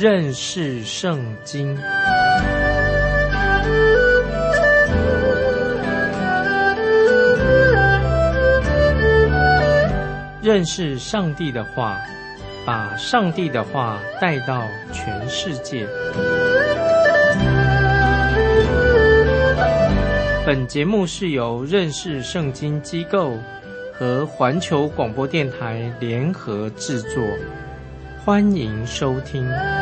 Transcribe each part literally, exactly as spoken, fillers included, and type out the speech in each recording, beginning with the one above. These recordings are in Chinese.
认识圣经。认识上帝的话，把上帝的话带到全世界。本节目是由认识圣经机构和环球广播电台联合制作，欢迎收听。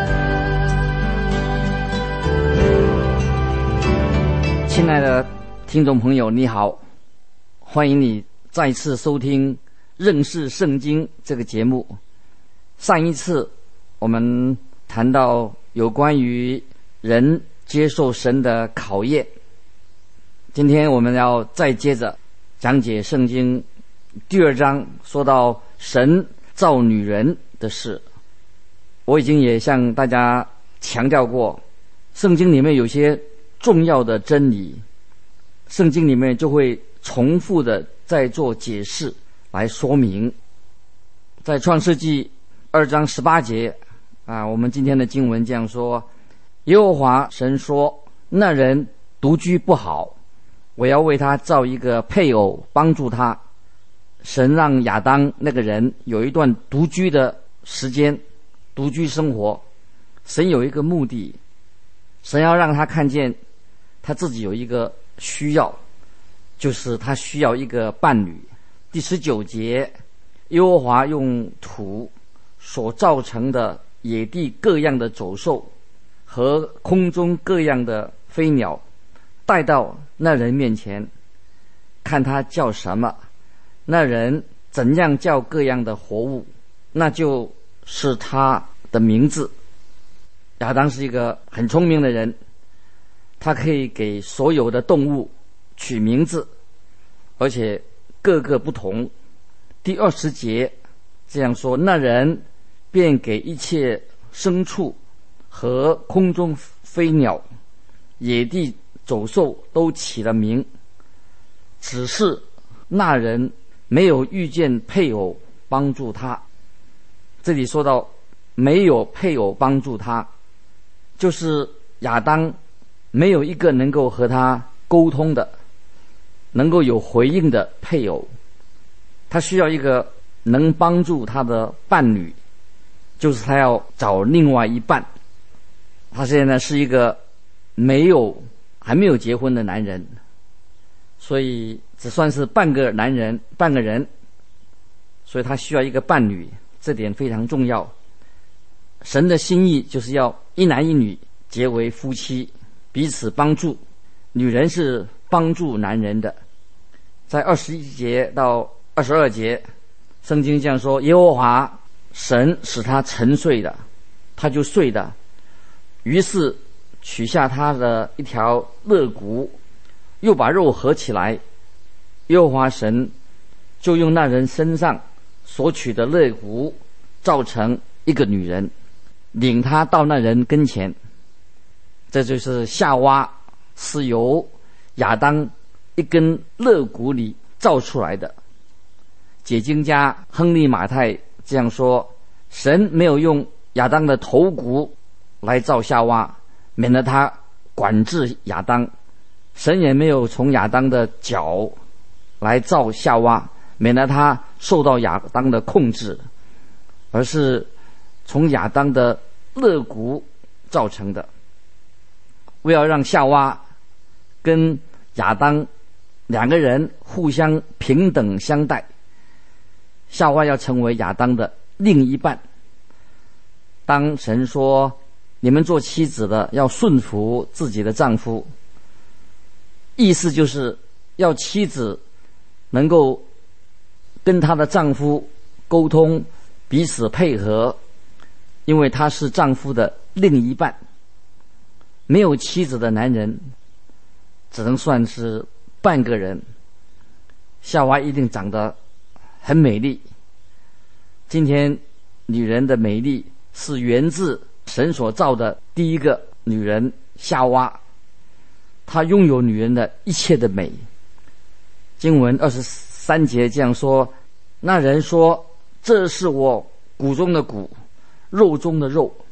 亲爱的听众朋友，你好，欢迎你再次收听认识圣经这个节目。上一次我们谈到有关于人接受神的考验，今天我们要再接着讲解圣经第二章，说到神造女人的事。我已经也向大家强调过，圣经里面有些重要的真理，圣经里面就会重复的再做解释来说明。在创世纪二章十八节啊，我们今天的经文这样说：耶和华神说，那人独居不好，我要为他造一个配偶帮助他。神让亚当那个人有一段独居的时间，独居生活。神有一个目的，神要让他看见他自己有一个需要，就是他需要一个伴侣。第十九节，耶和华用土所造成的野地各样的走兽和空中各样的飞鸟带到那人面前，看他叫什么，那人怎样叫各样的活物，那就是他的名字。亚当是一个很聪明的人，他可以给所有的动物取名字，而且各个不同。第二十节这样说，那人便给一切牲畜和空中飞鸟、野地走兽都起了名，只是那人没有遇见配偶帮助他。这里说到没有配偶帮助他，就是亚当没有一个能够和他沟通的，能够有回应的配偶。他需要一个能帮助他的伴侣，就是他要找另外一半。他现在是一个没有还没有结婚的男人，所以只算是半个男人半个人，所以他需要一个伴侣，这点非常重要。神的心意就是要一男一女结为夫妻，彼此帮助。女人是帮助男人的。在二十一节到二十二节，圣经这样说：耶和华神使他沉睡的，他就睡的，于是取下他的一条肋骨，又把肉合起来。耶和华神就用那人身上所取的肋骨造成一个女人，领他到那人跟前。这就是夏娃是由亚当一根肋骨里造出来的。解经家亨利马太这样说：神没有用亚当的头骨来造夏娃，免得他管制亚当；神也没有从亚当的脚来造夏娃，免得他受到亚当的控制，而是从亚当的肋骨造成的。为了让夏娃跟亚当两个人互相平等相待，夏娃要成为亚当的另一半。当神说你们做妻子的要顺服自己的丈夫，意思就是要妻子能够跟她的丈夫沟通，彼此配合，因为她是丈夫的另一半。没有妻子的男人只能算是半个人。夏娃一定长得很美丽。今天女人的美丽是源自神所造的第一个女人夏娃，她拥有女人的一切的美。经文二十三节这样说：那人说，这是我骨中的骨，肉中的肉。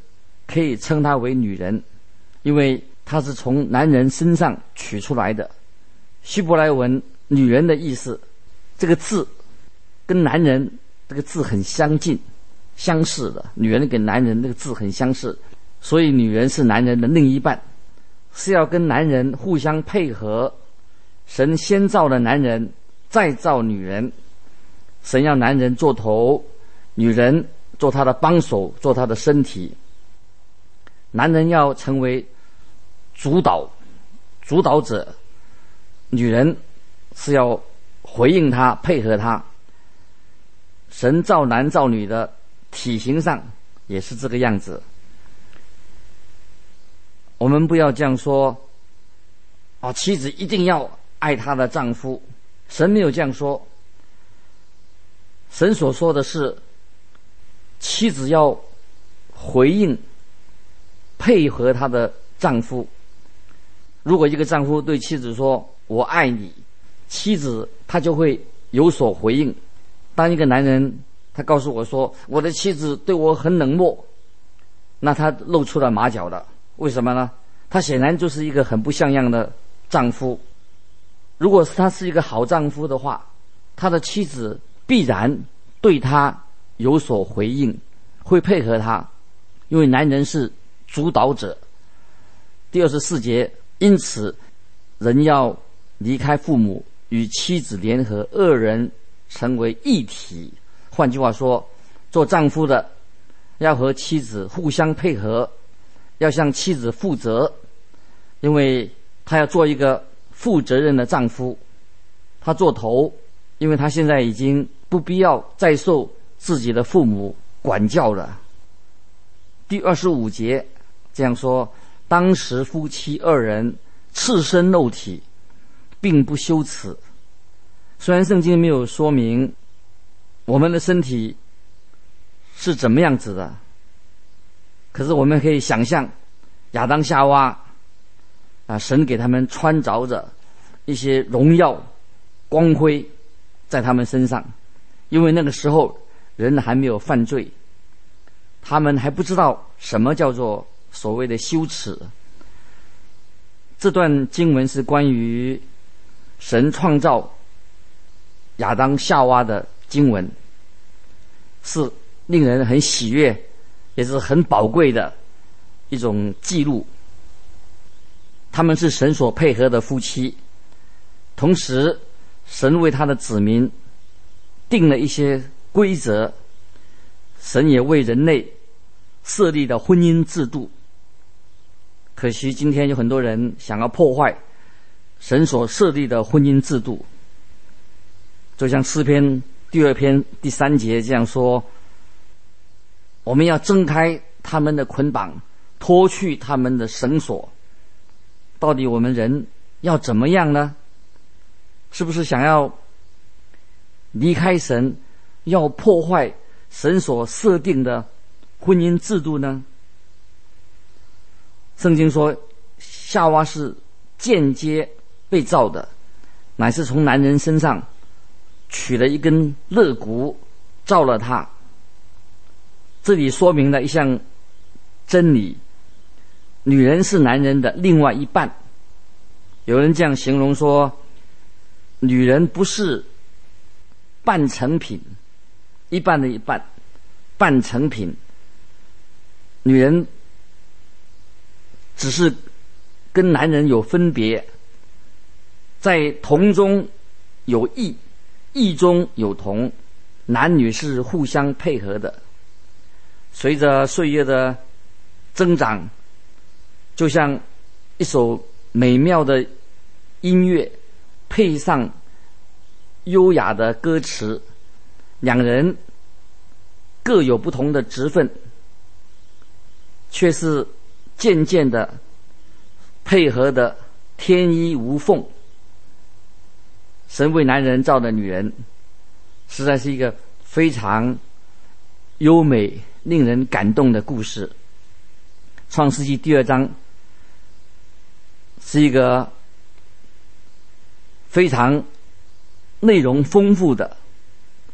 可以称她为女人，因为她是从男人身上取出来的。希伯来文女人的意思，这个字跟男人这个字很相近相似的，女人跟男人那个字很相似，所以女人是男人的另一半，是要跟男人互相配合。神先造了男人，再造女人。神要男人做头，女人做他的帮手，做他的身体。男人要成为主导主导者，女人是要回应他，配合他。神造男造女的体型上也是这个样子。我们不要这样说啊，妻子一定要爱她的丈夫，神没有这样说。神所说的是妻子要回应配合她的丈夫。如果一个丈夫对妻子说我爱你，妻子她就会有所回应。当一个男人他告诉我说我的妻子对我很冷漠，那他露出了马脚了。为什么呢？他显然就是一个很不像样的丈夫。如果他是一个好丈夫的话，他的妻子必然对他有所回应，会配合他，因为男人是主导者。第二十四节，因此人要离开父母，与妻子联合，二人成为一体。换句话说，做丈夫的要和妻子互相配合，要向妻子负责，因为他要做一个负责任的丈夫。他做头，因为他现在已经不必要再受自己的父母管教了。第二十五节这样说，当时夫妻二人赤身露体，并不羞耻。虽然圣经没有说明我们的身体是怎么样子的，可是我们可以想象亚当夏娃啊，神给他们穿着着一些荣耀光辉在他们身上，因为那个时候人还没有犯罪，他们还不知道什么叫做所谓的羞耻。这段经文是关于神创造亚当夏娃的经文，是令人很喜悦，也是很宝贵的一种记录。他们是神所配合的夫妻，同时神为他的子民定了一些规则，神也为人类设立了婚姻制度。可惜今天有很多人想要破坏神所设立的婚姻制度，就像诗篇第二篇第三节这样说，我们要挣开他们的捆绑，脱去他们的绳索。到底我们人要怎么样呢？是不是想要离开神，要破坏神所设定的婚姻制度呢？圣经说夏娃是间接被造的，乃是从男人身上取了一根肋骨造了他。这里说明了一项真理，女人是男人的另外一半。有人这样形容说，女人不是半成品，一半的一半，半成品。女人只是跟男人有分别，在同中有异，异中有同，男女是互相配合的。随着岁月的增长，就像一首美妙的音乐配上优雅的歌词，两人各有不同的职分，却是渐渐的配合的天衣无缝。神为男人造的女人，实在是一个非常优美令人感动的故事。创世纪第二章是一个非常内容丰富的，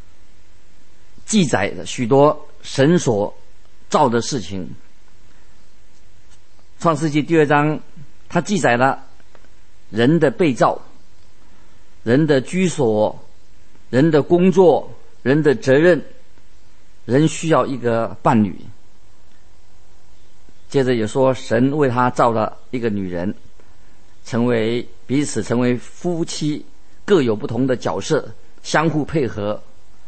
记载了许多神所造的事情。 创世纪第二章，它记载了人的被造、人的居所、人的工作、人的责任，人需要一个伴侣。接着也说，神为他造了一个女人，成为彼此成为夫妻，各有不同的角色，相互配合。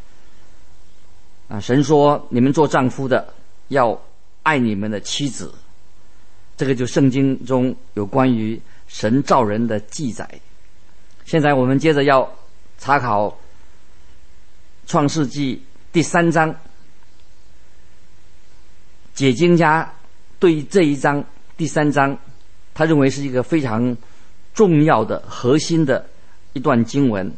啊，神说，你们做丈夫的要爱你们的妻子。这个就圣经中有关于神造人的记载。现在我们接着要查考创世纪第三章。解经家对这一章第三章，他认为是一个非常重要的核心的一段经文。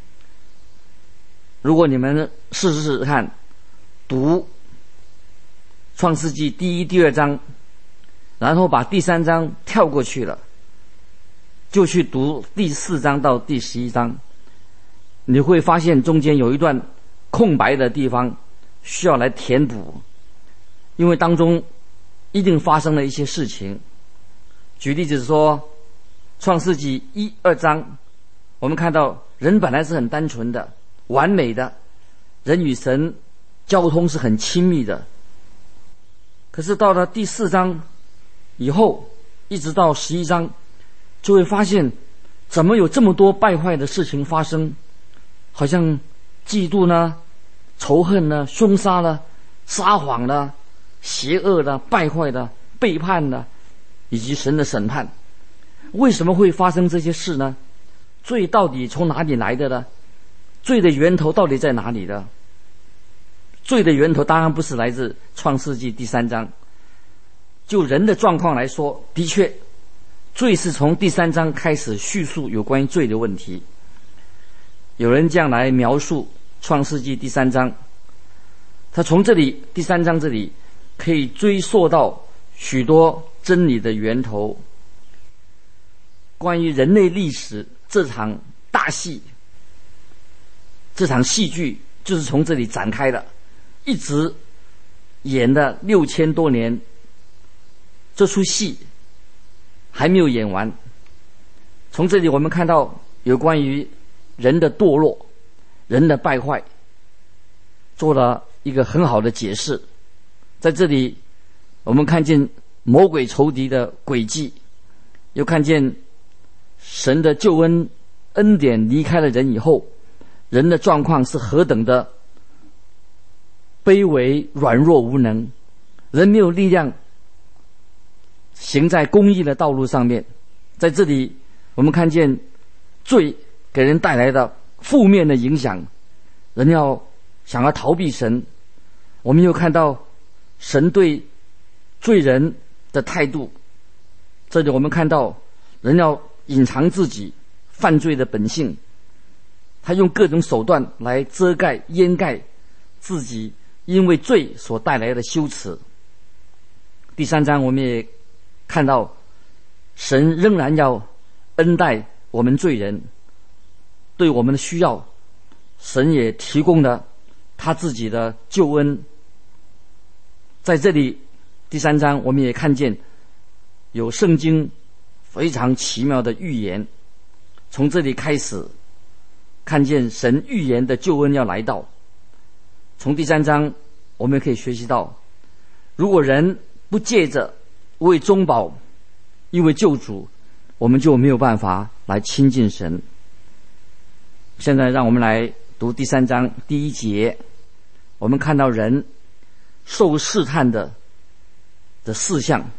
如果你们试试看读创世纪第一第二章，然后把第三章跳过去了，就去读第四章到第十一章，你会发现中间有一段空白的地方需要来填补，因为当中一定发生了一些事情。举例子说，创世纪一二章，我们看到人本来是很单纯的、完美的，人与神交通是很亲密的。可是到了第四章以后，一直到十一章，就会发现怎么有这么多败坏的事情发生，好像嫉妒呢、仇恨呢、凶杀呢、撒谎呢、邪恶的、败坏的、背叛的，以及神的审判。为什么会发生这些事呢？罪到底从哪里来的呢？罪的源头到底在哪里呢？罪的源头当然不是来自创世纪第三章。就人的状况来说，的确罪是从第三章开始叙述有关于罪的问题。有人这样来描述创世纪第三章，他从这里第三章这里可以追溯到许多真理的源头。关于人类历史这场大戏，这场戏剧就是从这里展开的，一直演了六千多年，这出戏还没有演完。从这里我们看到有关于人的堕落、人的败坏，做了一个很好的解释。在这里我们看见魔鬼仇敌的诡计，又看见神的救恩恩典离开了人以后，人的状况是何等的卑微、软弱、无能，人没有力量行在公义的道路上面。在这里我们看见罪给人带来的负面的影响，人要想要逃避神。我们又看到神对罪人的态度，这里我们看到人要隐藏自己犯罪的本性，他用各种手段来遮盖掩盖自己因为罪所带来的羞耻。第三章我们也看到神仍然要恩待我们罪人，对我们的需要，神也提供了他自己的救恩。在这里第三章我们也看见有圣经非常奇妙的预言，从这里开始看见神预言的救恩要来到。从第三章我们可以学习到，如果人不借着为中保因为救主，我们就没有办法来亲近神。现在让我们来读第三章第一节，我们看到人受试探的的事项。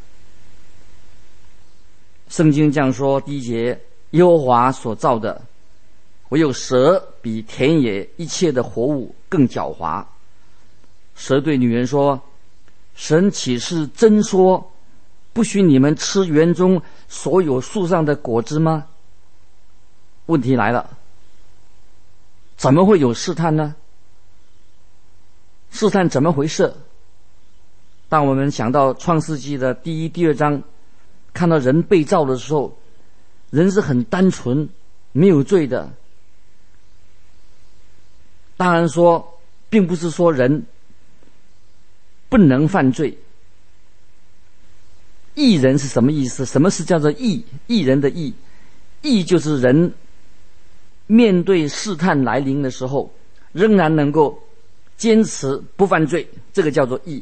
圣经这样说，第一节，耶和华所造的，唯有蛇比田野一切的活物更狡猾。蛇对女人说，神岂是真说不许你们吃园中所有树上的果子吗？问题来了，怎么会有试探呢？试探怎么回事？当我们想到创世纪的第一第二章，看到人被造的时候，人是很单纯没有罪的。当然说并不是说人不能犯罪， 义人是什么意思？什么是叫做义？义人的义，义就是人面对试探来临的时候，仍然能够坚持不犯罪，这个叫做义。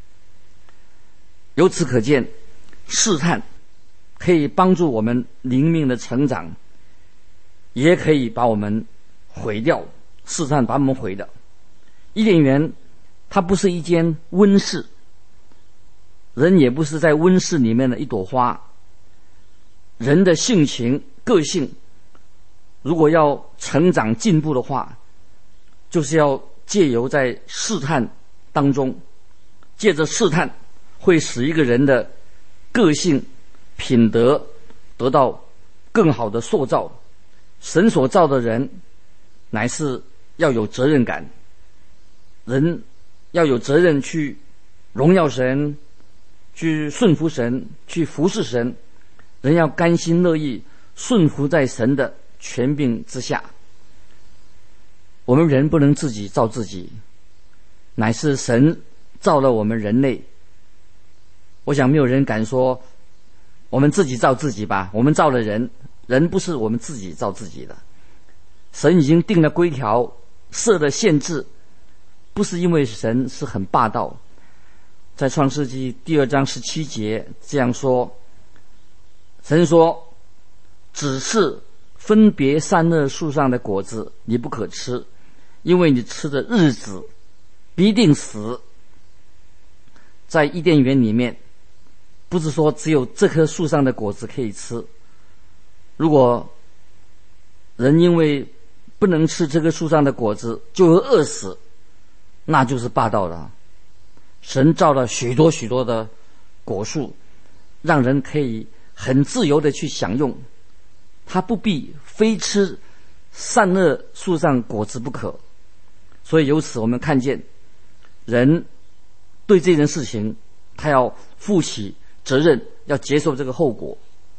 由此可见，试探可以帮助我们灵命的成长，也可以把我们毁掉。试探把我们毁掉。伊甸园它不是一间温室，人也不是在温室里面的一朵花。人的性情个性如果要成长进步的话，就是要借由在试探当中，借着试探会使一个人的个性品德得到更好的塑造。神所造的人乃是要有责任感，人要有责任去荣耀神，去顺服神，去服侍神。人要甘心乐意顺服在神的权柄之下。我们人不能自己造自己，乃是神造了我们人类。我想没有人敢说我们自己造自己吧，我们造了人，人不是我们自己造自己的。神已经定了规条，设了限制，不是因为神是很霸道。在创世纪第二章十七节这样说，神说，只是分别善恶树上的果子你不可吃，因为你吃的日子必定死。在伊甸园里面，不是说只有这棵树上的果子可以吃，如果人因为不能吃这棵树上的果子就会饿死，那就是霸道了。神造了许多许多的果树，让人可以很自由的去享用，他不必非吃善恶树上果子不可。所以由此我们看见，人对这件事情他要负起责任，要接受这个后果。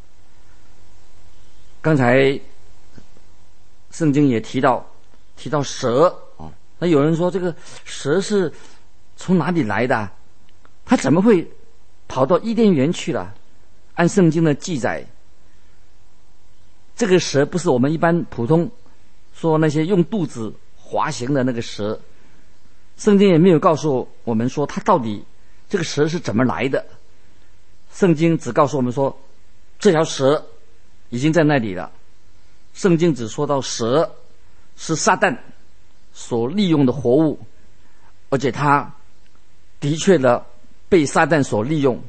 刚才圣经也提到提到蛇啊，那有人说这个蛇是从哪里来的？它怎么会跑到伊甸园去了？按圣经的记载，这个蛇不是我们一般普通说那些用肚子滑行的那个蛇，圣经也没有告诉我们说它到底这个蛇是怎么来的。圣经只告诉我们说这条蛇已经在那里了。圣经只说到蛇是撒旦所利用的活物，而且它的确的被撒旦所利用。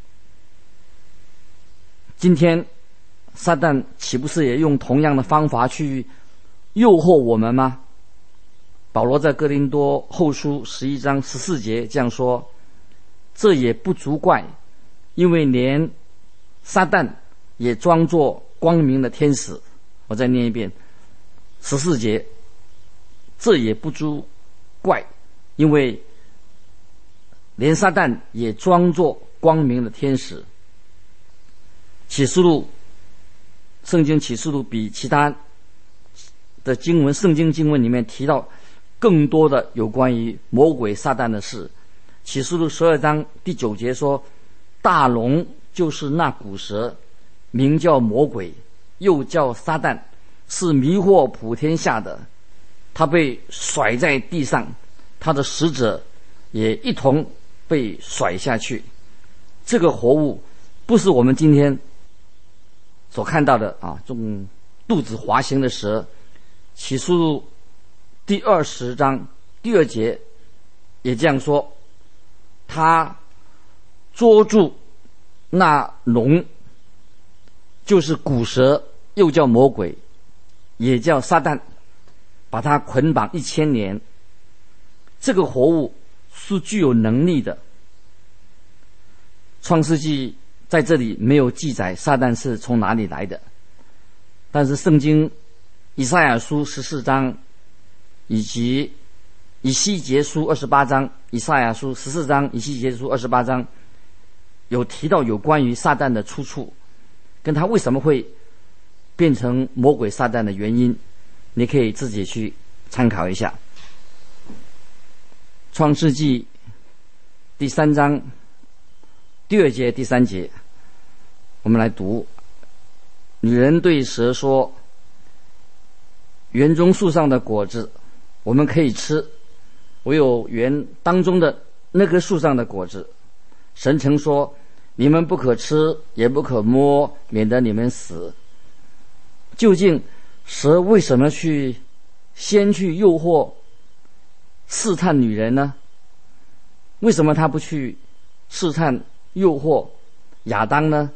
今天撒旦岂不是也用同样的方法去诱惑我们吗？保罗在哥林多后书十一章十四节这样说，这也不足怪，因为连撒旦也装作光明的天使。我再念一遍十四节，这也不足怪，因为连撒旦也装作光明的天使。启示录，圣经启示录比其他的经文，圣经经文里面提到更多的有关于魔鬼撒旦的事。启示录十二章第九节说，大龙就是那古蛇，名叫魔鬼，又叫撒旦，是迷惑普天下的。他被甩在地上，他的使者也一同被甩下去。这个活物不是我们今天所看到的啊，这种肚子滑行的蛇。启示录第二十章第二节也这样说，他捉住那龙，就是古蛇，又叫魔鬼，也叫撒旦，把他捆绑一千年。这个活物是具有能力的。创世纪在这里没有记载撒旦是从哪里来的，但是圣经以赛亚书十四章以及以西结书二十八章，以赛亚书十四章，以西结书二十八章有提到有关于撒旦的出处，跟他为什么会变成魔鬼撒旦的原因，你可以自己去参考一下。创世纪第三章第二节第三节， 我们来读。女人对蛇说：园中树上的果子我们可以吃，唯有园当中的那棵树上的果子，神曾说你们不可吃，也不可摸，免得你们死。究竟蛇为什么去先去诱惑试探女人呢？为什么他不去试探诱惑亚当呢？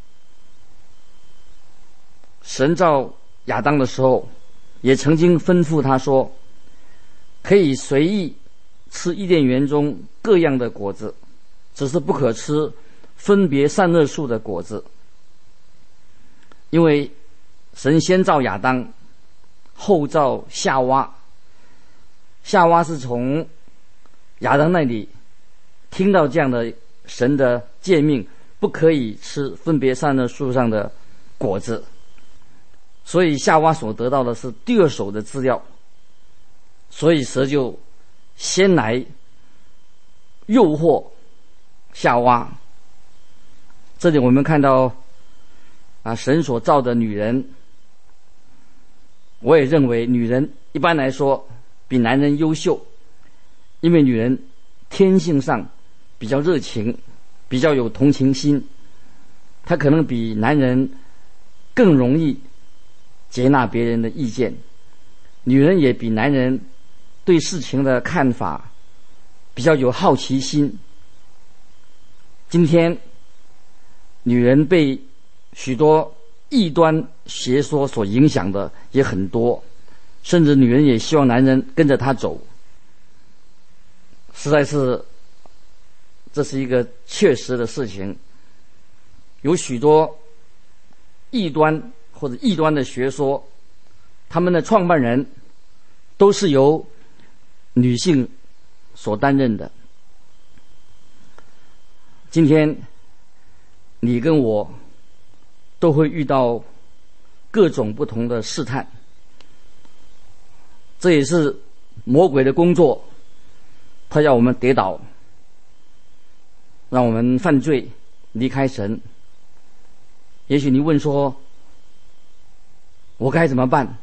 神造亚当的时候也曾经吩咐他说，可以随意吃伊甸园中各样的果子，只是不可吃分别善恶树的果子。因为神先造亚当，后造夏娃，夏娃是从亚当那里听到这样的神的诫命，不可以吃分别善恶树上的果子，所以夏娃所得到的是第二手的资料，所以蛇就先来诱惑夏娃。这里我们看到啊，神所造的女人，我也认为女人一般来说比男人优秀，因为女人天性上比较热情，比较有同情心，她可能比男人更容易接纳别人的意见。女人也比男人对事情的看法比较有好奇心。今天女人被许多异端邪说所影响的也很多，甚至女人也希望男人跟着她走。实在是这是一个确实的事情。有许多异端或者异端的学说，他们的创办人都是由女性所担任的。今天你跟我都会遇到各种不同的试探，这也是魔鬼的工作，他要我们跌倒，让我们犯罪，离开神。也许你问说，我该怎么办？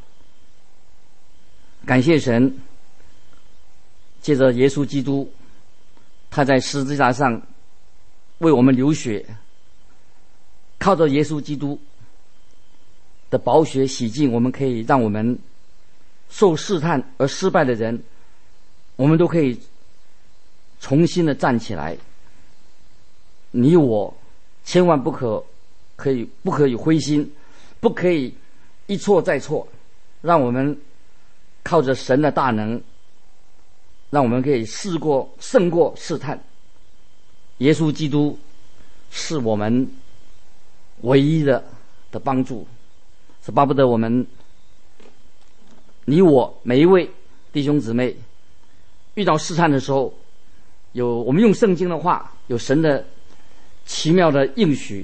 感谢神，借着耶稣基督，他在十字架上为我们流血，靠着耶稣基督的宝血洗净，我们可以让我们受试探而失败的人，我们都可以重新的站起来。你我千万不可可以不可以灰心，不可以一错再错，让我们靠着神的大能，让我们可以试过胜过试探。耶稣基督是我们唯一的的帮助，是巴不得我们你我每一位弟兄姊妹遇到试探的时候，有我们用圣经的话，有神的奇妙的应许。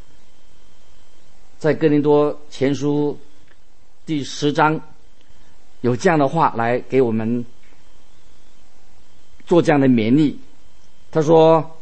在哥林多前书第十章有这样的话来给我们做这样的勉励。他说，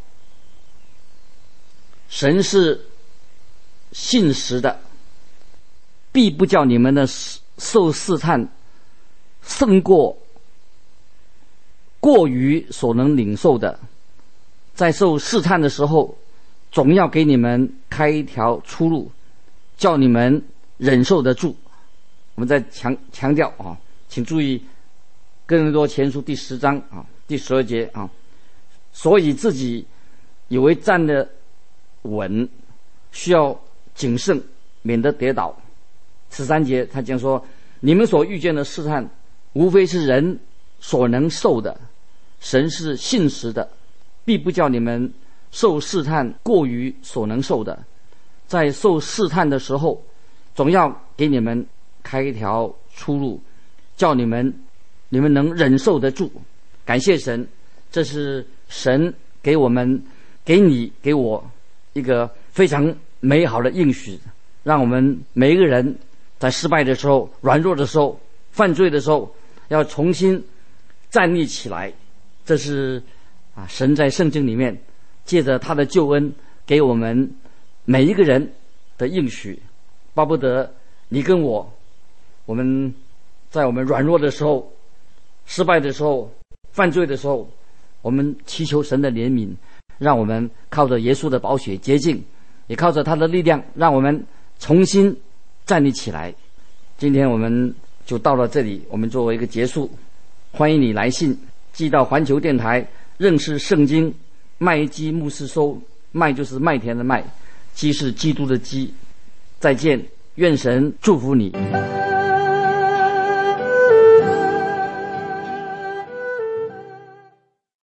神是信实的，必不叫你们的受试探胜过过于所能领受的，在受试探的时候，总要给你们开一条出路，叫你们忍受得住。我们再强强调啊，请注意哥林多前书第十章啊第十二节啊，所以自己以为站得稳，需要谨慎，免得跌倒。十三节他讲说，你们所遇见的试探，无非是人所能受的，神是信实的，必不叫你们受试探过于所能受的。在受试探的时候，总要给你们开一条出路，叫你们你们能忍受得住。感谢神，这是神给我们给你给我一个非常美好的应许，让我们每一个人在失败的时候、软弱的时候、犯罪的时候，要重新站立起来。这是啊，神在圣经里面借着他的救恩给我们每一个人的应许，巴不得你跟我，我们在我们软弱的时候、失败的时候、犯罪的时候，我们祈求神的怜悯，让我们靠着耶稣的宝血洁净，也靠着他的力量，让我们重新站立起来。今天我们就到了这里，我们作为一个结束。欢迎你来信寄到环球电台认识圣经麦基牧师收，麦就是麦田的麦，基是基督的基。再见，愿神祝福你。